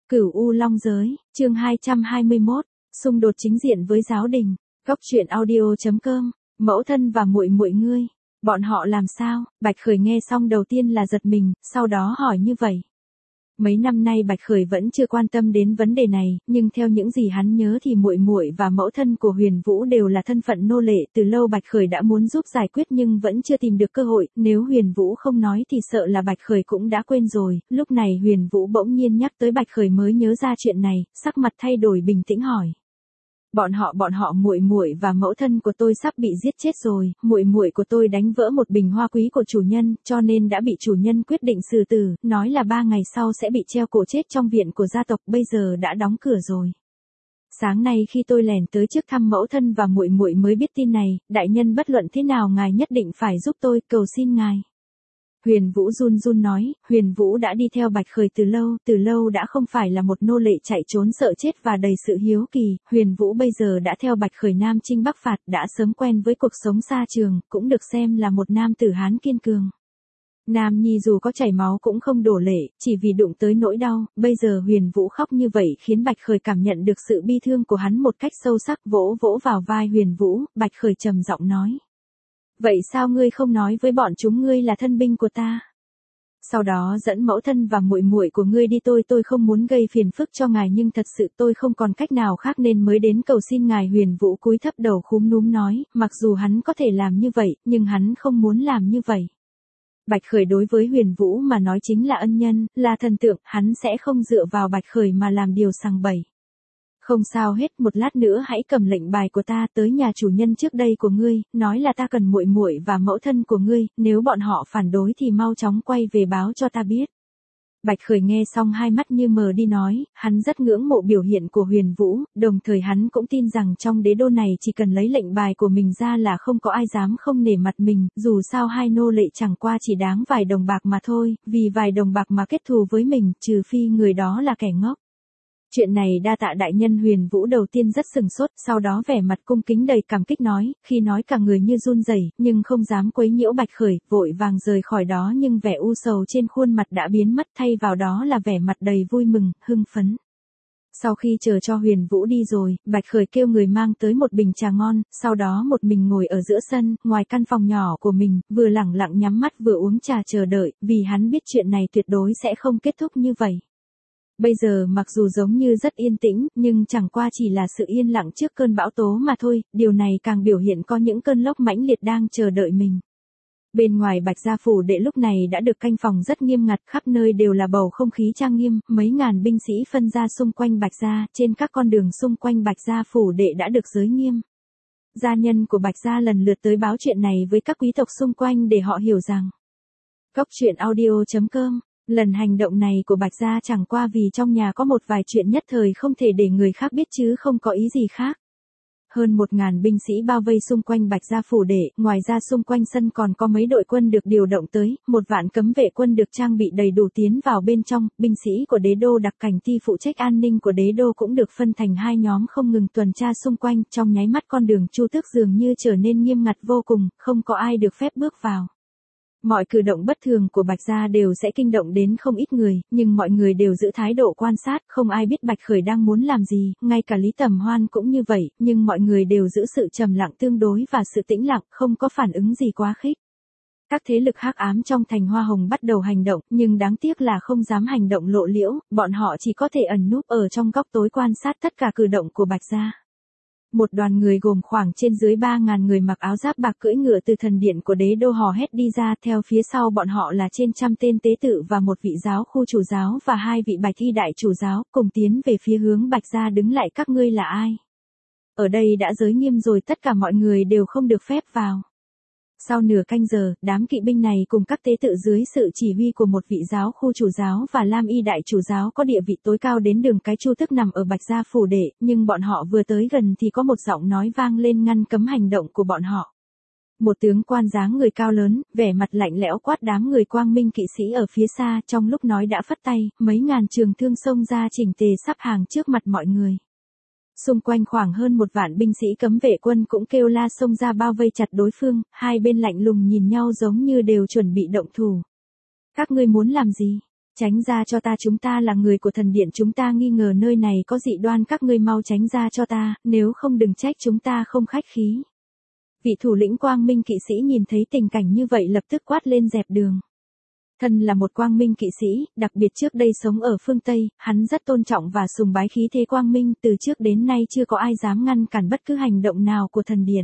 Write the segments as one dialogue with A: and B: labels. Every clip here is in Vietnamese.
A: Cửu U Long Giới, chương 221, xung đột chính diện với giáo đình. Góc truyện audio.com, mẫu thân và muội muội ngươi, bọn họ làm sao? Bạch Khởi nghe xong đầu tiên là giật mình, sau đó hỏi như vậy. Mấy năm nay Bạch Khởi vẫn chưa quan tâm đến vấn đề này, nhưng theo những gì hắn nhớ thì muội muội và mẫu thân của Huyền Vũ đều là thân phận nô lệ, từ lâu Bạch Khởi đã muốn giúp giải quyết nhưng vẫn chưa tìm được cơ hội, nếu Huyền Vũ không nói thì sợ là Bạch Khởi cũng đã quên rồi. Lúc này Huyền Vũ bỗng nhiên nhắc tới Bạch Khởi mới nhớ ra chuyện này, sắc mặt thay đổi bình tĩnh hỏi. Bọn họ muội muội và mẫu thân của tôi sắp bị giết chết rồi, muội muội của tôi đánh vỡ một bình hoa quý của chủ nhân, cho nên đã bị chủ nhân quyết định xử tử, nói là 3 ngày sau sẽ bị treo cổ chết trong viện của gia tộc, bây giờ đã đóng cửa rồi. Sáng nay khi tôi lẻn tới trước thăm mẫu thân và muội muội mới biết tin này, đại nhân bất luận thế nào ngài nhất định phải giúp tôi, cầu xin ngài. Huyền Vũ run run nói, Huyền Vũ đã đi theo Bạch Khởi từ lâu đã không phải là một nô lệ chạy trốn sợ chết và đầy sự hiếu kỳ, Huyền Vũ bây giờ đã theo Bạch Khởi Nam chinh Bắc phạt, đã sớm quen với cuộc sống xa trường, cũng được xem là một nam tử Hán kiên cường. Nam nhi dù có chảy máu cũng không đổ lệ, chỉ vì đụng tới nỗi đau, bây giờ Huyền Vũ khóc như vậy khiến Bạch Khởi cảm nhận được sự bi thương của hắn một cách sâu sắc, vỗ vỗ vào vai Huyền Vũ, Bạch Khởi trầm giọng nói. Vậy sao ngươi không nói với bọn chúng ngươi là thân binh của ta? Sau đó dẫn mẫu thân và muội muội của ngươi đi, tôi không muốn gây phiền phức cho ngài nhưng thật sự tôi không còn cách nào khác nên mới đến cầu xin ngài. Huyền Vũ cúi thấp đầu khúm núm nói, mặc dù hắn có thể làm như vậy, nhưng hắn không muốn làm như vậy. Bạch Khởi đối với Huyền Vũ mà nói chính là ân nhân, là thần tượng, hắn sẽ không dựa vào Bạch Khởi mà làm điều sằng bậy. Không sao hết, một lát nữa hãy cầm lệnh bài của ta tới nhà chủ nhân trước đây của ngươi, nói là ta cần muội muội và mẫu thân của ngươi, nếu bọn họ phản đối thì mau chóng quay về báo cho ta biết. Bạch Khởi nghe xong hai mắt như mờ đi nói, hắn rất ngưỡng mộ biểu hiện của Huyền Vũ, đồng thời hắn cũng tin rằng trong đế đô này chỉ cần lấy lệnh bài của mình ra là không có ai dám không nể mặt mình, dù sao hai nô lệ chẳng qua chỉ đáng vài đồng bạc mà thôi, vì vài đồng bạc mà kết thù với mình, trừ phi người đó là kẻ ngốc. Chuyện này đa tạ đại nhân. Huyền Vũ đầu tiên rất sừng sốt, sau đó vẻ mặt cung kính đầy cảm kích nói, khi nói cả người như run rẩy, nhưng không dám quấy nhiễu Bạch Khởi, vội vàng rời khỏi đó nhưng vẻ u sầu trên khuôn mặt đã biến mất, thay vào đó là vẻ mặt đầy vui mừng, hưng phấn. Sau khi chờ cho Huyền Vũ đi rồi, Bạch Khởi kêu người mang tới một bình trà ngon, sau đó một mình ngồi ở giữa sân, ngoài căn phòng nhỏ của mình, vừa lẳng lặng nhắm mắt vừa uống trà chờ đợi, vì hắn biết chuyện này tuyệt đối sẽ không kết thúc như vậy. Bây giờ mặc dù giống như rất yên tĩnh, nhưng chẳng qua chỉ là sự yên lặng trước cơn bão tố mà thôi, điều này càng biểu hiện có những cơn lốc mãnh liệt đang chờ đợi mình. Bên ngoài Bạch Gia phủ đệ lúc này đã được canh phòng rất nghiêm ngặt, khắp nơi đều là bầu không khí trang nghiêm, mấy ngàn binh sĩ phân ra xung quanh Bạch Gia, trên các con đường xung quanh Bạch Gia phủ đệ đã được giới nghiêm. Gia nhân của Bạch Gia lần lượt tới báo chuyện này với các quý tộc xung quanh để họ hiểu rằng. Góc truyện audio.com. Lần hành động này của Bạch Gia chẳng qua vì trong nhà có một vài chuyện nhất thời không thể để người khác biết chứ không có ý gì khác. Hơn 1000 binh sĩ bao vây xung quanh Bạch Gia phủ đệ, ngoài ra xung quanh sân còn có mấy đội quân được điều động tới, 1 vạn cấm vệ quân được trang bị đầy đủ tiến vào bên trong, binh sĩ của đế đô đặc cảnh ti phụ trách an ninh của đế đô cũng được phân thành 2 nhóm không ngừng tuần tra xung quanh, trong nháy mắt con đường Chu Tước dường như trở nên nghiêm ngặt vô cùng, không có ai được phép bước vào. Mọi cử động bất thường của Bạch Gia đều sẽ kinh động đến không ít người, nhưng mọi người đều giữ thái độ quan sát, không ai biết Bạch Khởi đang muốn làm gì, ngay cả Lý Tầm Hoan cũng như vậy, nhưng mọi người đều giữ sự trầm lặng tương đối và sự tĩnh lặng, không có phản ứng gì quá khích. Các thế lực hắc ám trong thành Hoa Hồng bắt đầu hành động, nhưng đáng tiếc là không dám hành động lộ liễu, bọn họ chỉ có thể ẩn núp ở trong góc tối quan sát tất cả cử động của Bạch Gia. Một đoàn người gồm khoảng trên dưới 3000 người mặc áo giáp bạc cưỡi ngựa từ thần điện của đế đô hò hét đi ra, theo phía sau bọn họ là trên trăm tên tế tự và một vị giáo khu chủ giáo và 2 vị bạch y đại chủ giáo, cùng tiến về phía hướng Bạch Gia. Đứng lại, các ngươi là ai? Ở đây đã giới nghiêm rồi, tất cả mọi người đều không được phép vào. Sau nửa canh giờ, đám kỵ binh này cùng các tế tự dưới sự chỉ huy của một vị giáo khu chủ giáo và lam y đại chủ giáo có địa vị tối cao đến đường cái Chu Tước nằm ở Bạch Gia phủ đệ, nhưng bọn họ vừa tới gần thì có một giọng nói vang lên ngăn cấm hành động của bọn họ. Một tướng quan dáng người cao lớn, vẻ mặt lạnh lẽo quát đám người quang minh kỵ sĩ ở phía xa, trong lúc nói đã phất tay, mấy ngàn trường thương xông ra chỉnh tề sắp hàng trước mặt mọi người. Xung quanh khoảng hơn 1 vạn binh sĩ cấm vệ quân cũng kêu la xông ra bao vây chặt đối phương, hai bên lạnh lùng nhìn nhau giống như đều chuẩn bị động thủ. Các ngươi muốn làm gì? Tránh ra cho ta, chúng ta là người của thần điện, chúng ta nghi ngờ nơi này có dị đoan, các ngươi mau tránh ra cho ta, nếu không đừng trách chúng ta không khách khí. Vị thủ lĩnh quang minh kỵ sĩ nhìn thấy tình cảnh như vậy lập tức quát lên dẹp đường. Thân là một quang minh kỵ sĩ, đặc biệt trước đây sống ở phương Tây, hắn rất tôn trọng và sùng bái khí thế quang minh, từ trước đến nay chưa có ai dám ngăn cản bất cứ hành động nào của thần điện.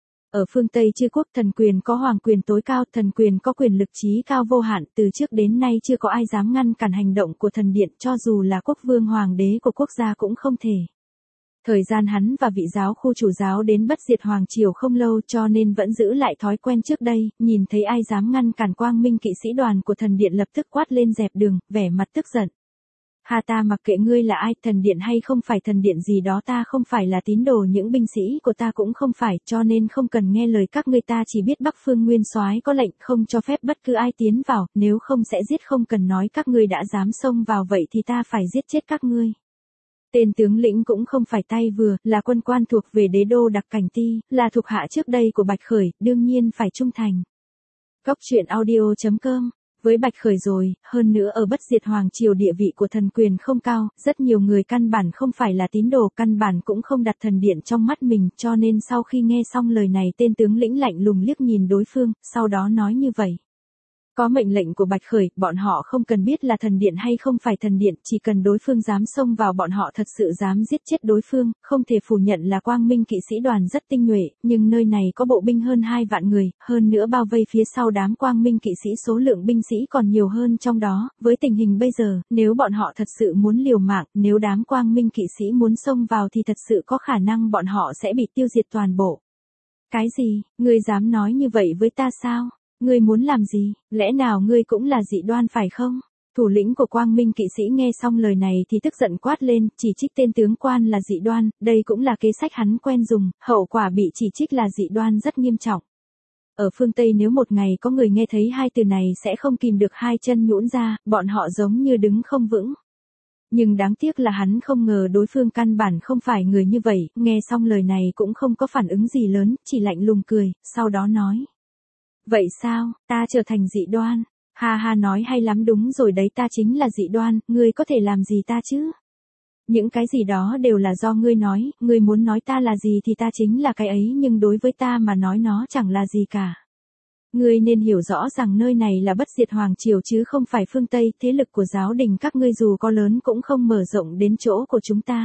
A: Ở phương Tây chư quốc, thần quyền có hoàng quyền tối cao, thần quyền có quyền lực trí cao vô hạn, từ trước đến nay chưa có ai dám ngăn cản hành động của thần điện, cho dù là quốc vương hoàng đế của quốc gia cũng không thể. Thời gian hắn và vị giáo khu chủ giáo đến bất diệt hoàng triều không lâu, cho nên vẫn giữ lại thói quen trước đây, nhìn thấy ai dám ngăn cản quang minh kỵ sĩ đoàn của thần điện lập tức quát lên dẹp đường, vẻ mặt tức giận. Ha, ta mặc kệ ngươi là ai, thần điện hay không phải thần điện gì đó, ta không phải là tín đồ, những binh sĩ của ta cũng không phải, cho nên không cần nghe lời các ngươi, ta chỉ biết Bắc Phương Nguyên Soái có lệnh không cho phép bất cứ ai tiến vào, nếu không sẽ giết, không cần nói các ngươi đã dám xông vào vậy thì ta phải giết chết các ngươi. Tên tướng lĩnh cũng không phải tay vừa, là quân quan thuộc về đế đô Đặc Cảnh Ti, là thuộc hạ trước đây của Bạch Khởi, đương nhiên phải trung thành. Góc truyện audio.com. Với Bạch Khởi rồi, hơn nữa ở bất diệt hoàng triều địa vị của thần quyền không cao, rất nhiều người căn bản không phải là tín đồ, căn bản cũng không đặt thần điện trong mắt mình, cho nên sau khi nghe xong lời này tên tướng lĩnh lạnh lùng liếc nhìn đối phương, sau đó nói như vậy. Có mệnh lệnh của Bạch Khởi, bọn họ không cần biết là thần điện hay không phải thần điện, chỉ cần đối phương dám xông vào bọn họ thật sự dám giết chết đối phương, không thể phủ nhận là quang minh kỵ sĩ đoàn rất tinh nhuệ, nhưng nơi này có bộ binh hơn 2 vạn người, hơn nữa bao vây phía sau đám quang minh kỵ sĩ số lượng binh sĩ còn nhiều hơn trong đó, với tình hình bây giờ, nếu bọn họ thật sự muốn liều mạng, nếu đám quang minh kỵ sĩ muốn xông vào thì thật sự có khả năng bọn họ sẽ bị tiêu diệt toàn bộ. Cái gì, ngươi dám nói như vậy với ta sao? Ngươi muốn làm gì, lẽ nào ngươi cũng là dị đoan phải không? Thủ lĩnh của quang minh kỵ sĩ nghe xong lời này thì tức giận quát lên, chỉ trích tên tướng quan là dị đoan, đây cũng là kế sách hắn quen dùng, hậu quả bị chỉ trích là dị đoan rất nghiêm trọng. Ở phương Tây nếu một ngày có người nghe thấy hai từ này sẽ không kìm được hai chân nhũn ra, bọn họ giống như đứng không vững. Nhưng đáng tiếc là hắn không ngờ đối phương căn bản không phải người như vậy, nghe xong lời này cũng không có phản ứng gì lớn, chỉ lạnh lùng cười, sau đó nói. Vậy sao, ta trở thành dị đoan? Ha ha, nói hay lắm, đúng rồi đấy, ta chính là dị đoan, ngươi có thể làm gì ta chứ? Những cái gì đó đều là do ngươi nói, ngươi muốn nói ta là gì thì ta chính là cái ấy, nhưng đối với ta mà nói nó chẳng là gì cả. Ngươi nên hiểu rõ rằng nơi này là bất diệt hoàng triều chứ không phải phương Tây, thế lực của giáo đình các ngươi dù có lớn cũng không mở rộng đến chỗ của chúng ta.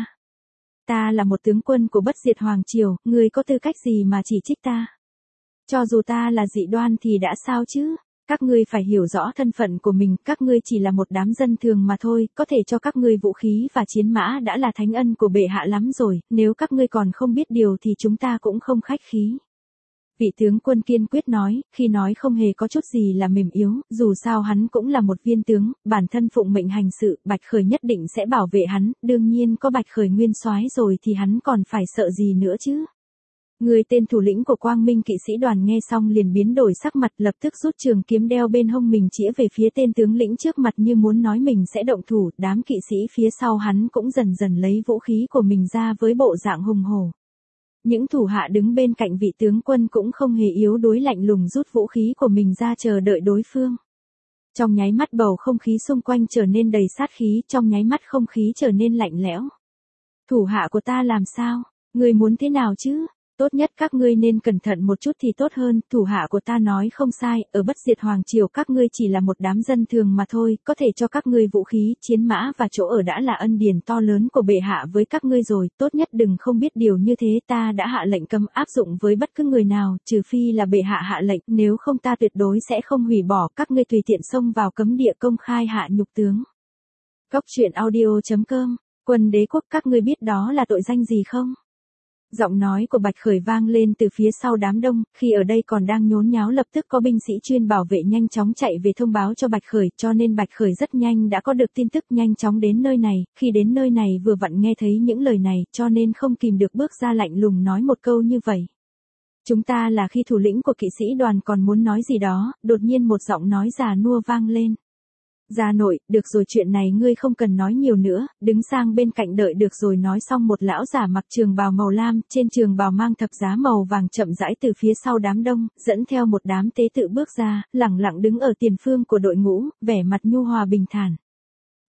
A: Ta là một tướng quân của bất diệt hoàng triều, ngươi có tư cách gì mà chỉ trích ta? Cho dù ta là dị đoan thì đã sao chứ? Các ngươi phải hiểu rõ thân phận của mình, các ngươi chỉ là một đám dân thường mà thôi, có thể cho các ngươi vũ khí và chiến mã đã là thánh ân của bệ hạ lắm rồi, nếu các ngươi còn không biết điều thì chúng ta cũng không khách khí. Vị tướng quân kiên quyết nói, khi nói không hề có chút gì là mềm yếu, dù sao hắn cũng là một viên tướng, bản thân phụng mệnh hành sự, Bạch Khởi nhất định sẽ bảo vệ hắn, đương nhiên có Bạch Khởi nguyên soái rồi thì hắn còn phải sợ gì nữa chứ. Người tên thủ lĩnh của quang minh kỵ sĩ đoàn nghe xong liền biến đổi sắc mặt, lập tức rút trường kiếm đeo bên hông mình chĩa về phía tên tướng lĩnh trước mặt như muốn nói mình sẽ động thủ, đám kỵ sĩ phía sau hắn cũng dần dần lấy vũ khí của mình ra với bộ dạng hùng hổ. Những thủ hạ đứng bên cạnh vị tướng quân cũng không hề yếu đuối, lạnh lùng rút vũ khí của mình ra chờ đợi đối phương. Trong nháy mắt bầu không khí xung quanh trở nên đầy sát khí, trong nháy mắt không khí trở nên lạnh lẽo. Thủ hạ của ta làm sao? Ngươi muốn thế nào chứ? Tốt nhất các ngươi nên cẩn thận một chút thì tốt hơn, thủ hạ của ta nói không sai, ở bất diệt hoàng triều các ngươi chỉ là một đám dân thường mà thôi, có thể cho các ngươi vũ khí, chiến mã và chỗ ở đã là ân điển to lớn của bệ hạ với các ngươi rồi, tốt nhất đừng không biết điều như thế, ta đã hạ lệnh cấm áp dụng với bất cứ người nào, trừ phi là bệ hạ hạ lệnh, nếu không ta tuyệt đối sẽ không hủy bỏ, các ngươi tùy tiện xông vào cấm địa công khai hạ nhục tướng. Góc truyện audio.com, quân đế quốc, các ngươi biết đó là tội danh gì không? Giọng nói của Bạch Khởi vang lên từ phía sau đám đông, khi ở đây còn đang nhốn nháo lập tức có binh sĩ chuyên bảo vệ nhanh chóng chạy về thông báo cho Bạch Khởi, cho nên Bạch Khởi rất nhanh đã có được tin tức, nhanh chóng đến nơi này, khi đến nơi này vừa vặn nghe thấy những lời này, cho nên không kìm được bước ra lạnh lùng nói một câu như vậy. Chúng ta là, khi thủ lĩnh của kỵ sĩ đoàn còn muốn nói gì đó, đột nhiên một giọng nói già nua vang lên. Gia nội, được rồi, chuyện này ngươi không cần nói nhiều nữa, đứng sang bên cạnh đợi được rồi. Nói xong một lão giả mặc trường bào màu lam, trên trường bào mang thập giá màu vàng chậm rãi từ phía sau đám đông, dẫn theo một đám tế tự bước ra, lẳng lặng đứng ở tiền phương của đội ngũ, vẻ mặt nhu hòa bình thản.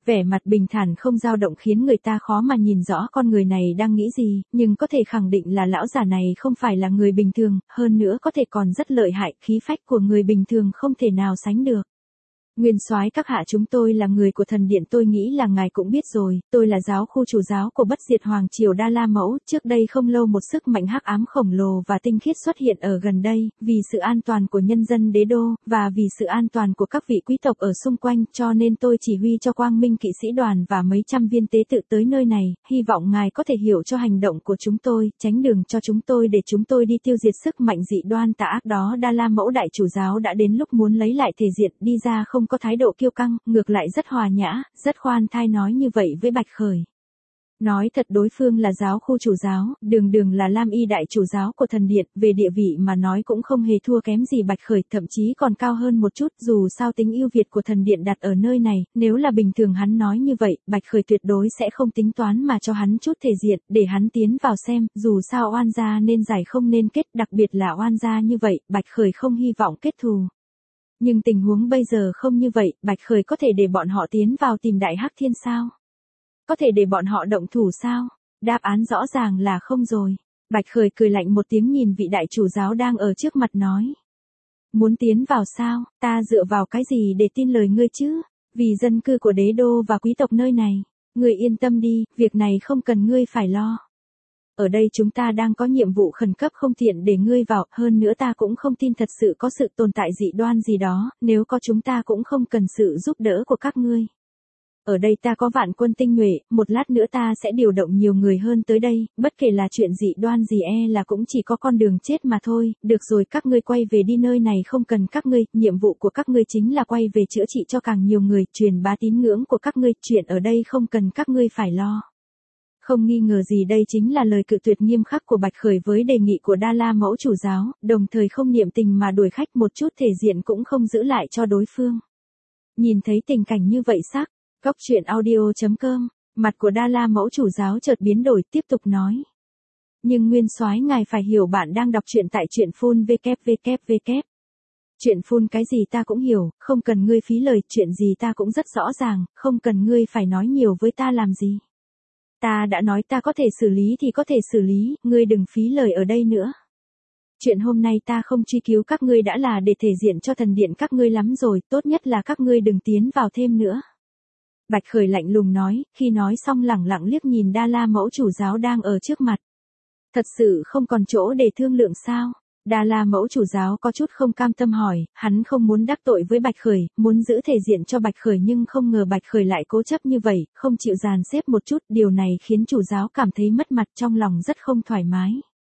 A: Vẻ mặt bình thản không dao động khiến người ta khó mà nhìn rõ con người này đang nghĩ gì, nhưng có thể khẳng định là lão già này không phải là người bình thường, hơn nữa có thể còn rất lợi hại, khí phách của người bình thường không thể nào sánh được. Nguyên soái các hạ, chúng tôi là người của thần điện, tôi nghĩ là ngài cũng biết rồi, tôi là giáo khu chủ giáo của bất diệt hoàng triều Đa La Mẫu, trước đây không lâu một sức mạnh hắc ám khổng lồ và tinh khiết xuất hiện ở gần đây, vì sự an toàn của nhân dân đế đô, và vì sự an toàn của các vị quý tộc ở xung quanh, cho nên tôi chỉ huy cho Quang Minh kỵ sĩ đoàn và mấy trăm viên tế tự tới nơi này, hy vọng ngài có thể hiểu cho hành động của chúng tôi, tránh đường cho chúng tôi để chúng tôi đi tiêu diệt sức mạnh dị đoan tà ác đó. Đa La Mẫu đại chủ giáo đã đến lúc muốn lấy lại thể diện, đi ra không có thái độ kiêu căng, ngược lại rất hòa nhã, rất khoan thai nói như vậy với Bạch Khởi. Nói thật, đối phương là giáo khu chủ giáo, đường đường là Lam Y đại chủ giáo của thần điện, về địa vị mà nói cũng không hề thua kém gì Bạch Khởi, thậm chí còn cao hơn một chút, dù sao tính ưu việt của thần điện đặt ở nơi này, nếu là bình thường hắn nói như vậy, Bạch Khởi tuyệt đối sẽ không tính toán mà cho hắn chút thể diện, để hắn tiến vào xem, dù sao oan gia nên giải không nên kết, đặc biệt là oan gia như vậy, Bạch Khởi không hy vọng kết thù. Nhưng tình huống bây giờ không như vậy, Bạch Khởi có thể để bọn họ tiến vào tìm Đại Hắc Thiên sao? Có thể để bọn họ động thủ sao? Đáp án rõ ràng là không rồi. Bạch Khởi cười lạnh một tiếng nhìn vị đại chủ giáo đang ở trước mặt nói. Muốn tiến vào sao, ta dựa vào cái gì để tin lời ngươi chứ? Vì dân cư của đế đô và quý tộc nơi này. Ngươi yên tâm đi, việc này không cần ngươi phải lo. Ở đây chúng ta đang có nhiệm vụ khẩn cấp không tiện để ngươi vào, hơn nữa ta cũng không tin thật sự có sự tồn tại dị đoan gì đó, nếu có chúng ta cũng không cần sự giúp đỡ của các ngươi. Ở đây ta có vạn quân tinh nhuệ, một lát nữa ta sẽ điều động nhiều người hơn tới đây, bất kể là chuyện dị đoan gì là cũng chỉ có con đường chết mà thôi, được rồi các ngươi quay về đi, nơi này không cần các ngươi, nhiệm vụ của các ngươi chính là quay về chữa trị cho càng nhiều người, truyền bá tín ngưỡng của các ngươi, chuyện ở đây không cần các ngươi phải lo. Không nghi ngờ gì đây chính là lời cự tuyệt nghiêm khắc của Bạch Khởi với đề nghị của Đa La Mẫu chủ giáo, đồng thời không niệm tình mà đuổi khách, một chút thể diện cũng không giữ lại cho đối phương. Nhìn thấy tình cảnh như vậy sắc, Cóc truyện audio.com, mặt của Đa La Mẫu chủ giáo chợt biến đổi, tiếp tục nói. Nhưng nguyên soái ngài phải hiểu, bạn đang đọc truyện tại truyện phun www. Chuyện phun cái gì ta cũng hiểu, không cần ngươi phí lời, chuyện gì ta cũng rất rõ ràng, không cần ngươi phải nói nhiều với ta làm gì. Ta đã nói ta có thể xử lý thì có thể xử lý, ngươi đừng phí lời ở đây nữa. Chuyện hôm nay ta không truy cứu các ngươi đã là để thể diện cho thần điện các ngươi lắm rồi, tốt nhất là các ngươi đừng tiến vào thêm nữa. Bạch Khởi lạnh lùng nói, khi nói xong lẳng lặng liếc nhìn Đa La Mẫu chủ giáo đang ở trước mặt. Thật sự không còn chỗ để thương lượng sao? Đa La Mẫu chủ giáo có chút không cam tâm hỏi, hắn không muốn đắc tội với Bạch Khởi, muốn giữ thể diện cho Bạch Khởi, nhưng không ngờ Bạch Khởi lại cố chấp như vậy, không chịu dàn xếp một chút, điều này khiến chủ giáo cảm thấy mất mặt, trong lòng rất không thoải mái.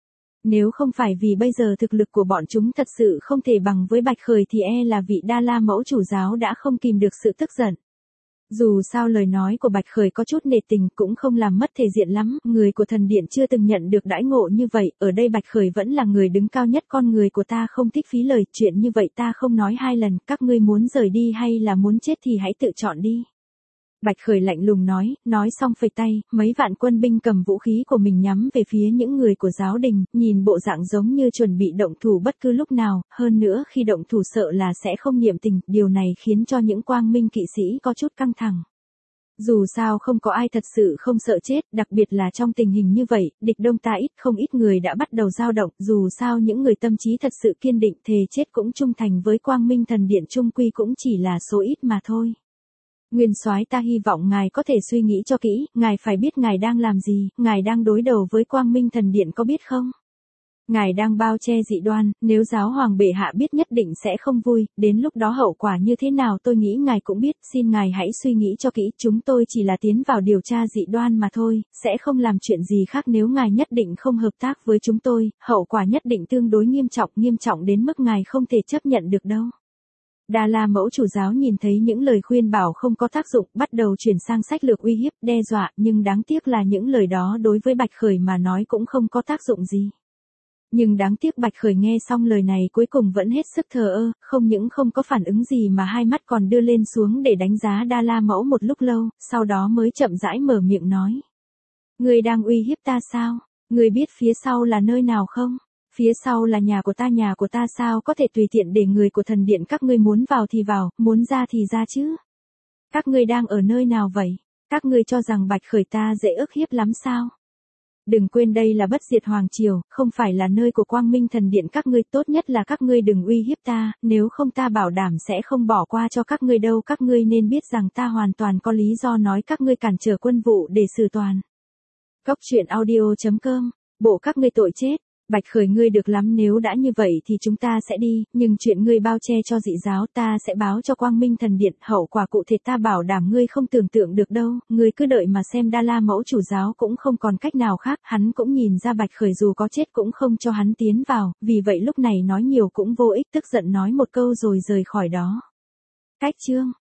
A: Nếu không phải vì bây giờ thực lực của bọn chúng thật sự không thể bằng với Bạch Khởi thì là vị Đa La Mẫu chủ giáo đã không kìm được sự tức giận. Dù sao lời nói của Bạch Khởi có chút nề tình, cũng không làm mất thể diện lắm, người của thần điện chưa từng nhận được đãi ngộ như vậy, ở đây Bạch Khởi vẫn là người đứng cao nhất, con người của ta không thích phí lời, chuyện như vậy ta không nói hai lần, các ngươi muốn rời đi hay là muốn chết thì hãy tự chọn đi. Bạch Khởi lạnh lùng nói xong phẩy tay, mấy vạn quân binh cầm vũ khí của mình nhắm về phía những người của giáo đình, nhìn bộ dạng giống như chuẩn bị động thủ bất cứ lúc nào, hơn nữa khi động thủ sợ là sẽ không niệm tình, điều này khiến cho những quang minh kỵ sĩ có chút căng thẳng. Dù sao không có ai thật sự không sợ chết, đặc biệt là trong tình hình như vậy, địch đông ta ít, không ít người đã bắt đầu dao động, dù sao những người tâm trí thật sự kiên định thề chết cũng trung thành với quang minh thần điện chung quy cũng chỉ là số ít mà thôi. Nguyên soái, ta hy vọng ngài có thể suy nghĩ cho kỹ, ngài phải biết ngài đang làm gì, ngài đang đối đầu với Quang Minh thần điện có biết không? Ngài đang bao che dị đoan, nếu giáo hoàng bệ hạ biết nhất định sẽ không vui, đến lúc đó hậu quả như thế nào tôi nghĩ ngài cũng biết, xin ngài hãy suy nghĩ cho kỹ, chúng tôi chỉ là tiến vào điều tra dị đoan mà thôi, sẽ không làm chuyện gì khác, nếu ngài nhất định không hợp tác với chúng tôi, hậu quả nhất định tương đối nghiêm trọng đến mức ngài không thể chấp nhận được đâu. Đa La Mẫu chủ giáo nhìn thấy những lời khuyên bảo không có tác dụng, bắt đầu chuyển sang sách lược uy hiếp, đe dọa, nhưng đáng tiếc là những lời đó đối với Bạch Khởi mà nói cũng không có tác dụng gì. Nhưng đáng tiếc Bạch Khởi nghe xong lời này cuối cùng vẫn hết sức thờ ơ, không những không có phản ứng gì mà hai mắt còn đưa lên xuống để đánh giá Đa La Mẫu một lúc lâu, sau đó mới chậm rãi mở miệng nói. Ngươi đang uy hiếp ta sao? Ngươi biết phía sau là nơi nào không? Phía sau là nhà của ta sao có thể tùy tiện để người của thần điện các ngươi muốn vào thì vào, muốn ra thì ra chứ? Các ngươi đang ở nơi nào vậy? Các ngươi cho rằng Bạch Khởi ta dễ ức hiếp lắm sao? Đừng quên đây là bất diệt hoàng triều, không phải là nơi của Quang Minh thần điện các ngươi, tốt nhất là các ngươi đừng uy hiếp ta, nếu không ta bảo đảm sẽ không bỏ qua cho các ngươi đâu, các ngươi nên biết rằng ta hoàn toàn có lý do nói các ngươi cản trở quân vụ để xử toàn. Cốc truyện audio.com, bộ các ngươi tội chết. Bạch Khởi ngươi được lắm, nếu đã như vậy thì chúng ta sẽ đi, nhưng chuyện ngươi bao che cho dị giáo ta sẽ báo cho Quang Minh thần điện, hậu quả cụ thể ta bảo đảm ngươi không tưởng tượng được đâu, ngươi cứ đợi mà xem. Đa La mẫu chủ giáo cũng không còn cách nào khác, hắn cũng nhìn ra Bạch Khởi dù có chết cũng không cho hắn tiến vào, vì vậy lúc này nói nhiều cũng vô ích, tức giận nói một câu rồi rời khỏi đó. Cách chương